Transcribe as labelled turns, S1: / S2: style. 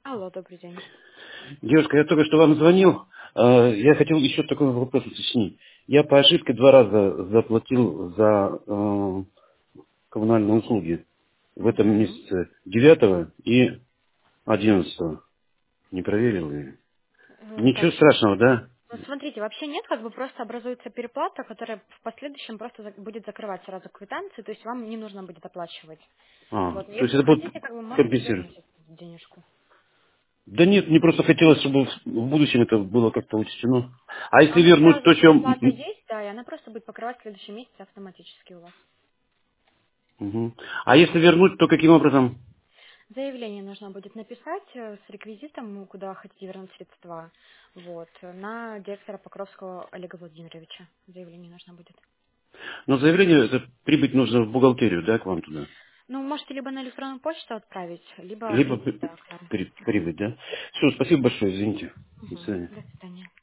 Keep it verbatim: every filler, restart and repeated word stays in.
S1: Алло, добрый день.
S2: Девушка, я только что вам звонил. Э, Я хотел еще такой вопрос уточнить. Я по ошибке два раза заплатил за э, коммунальные услуги в этом
S1: Мгм.
S2: месяце девятого и одиннадцатого. Не проверил я.
S1: Э,
S2: Ничего
S1: Так,
S2: страшного, да?
S1: ну смотрите, вообще нет, как бы просто образуется переплата, которая в последующем просто за- будет закрывать сразу квитанции, то есть вам не нужно будет оплачивать.
S2: А,
S1: Вот,
S2: то есть
S1: если вы
S2: это будет
S1: хотите, как бы можете
S2: компенсировать.
S1: вернуть эту денежку.
S2: Да нет, мне просто хотелось, чтобы в в будущем это было как-то учтено. А
S1: А
S2: если
S1: у нас
S2: вернуть
S1: сразу
S2: то, чем...
S1: переплата есть, да, и она просто будет покрывать в следующем месяце автоматически у вас.
S2: Мгм. А если вернуть, то каким образом?
S1: Заявление нужно будет написать э, с реквизитом, куда хотите вернуть средства, вот, на директора Покровского Олега Владимировича. Заявление нужно будет.
S2: Но заявление, это прибыть нужно в бухгалтерию, да, к вам туда?
S1: Ну, можете либо на электронную почту отправить, либо
S2: Либо
S1: прийти,
S2: при-
S1: да, к нам.
S2: при- прибыть, да? Все, спасибо большое, извините. До
S1: Мгм.
S2: свидания.
S1: До свидания.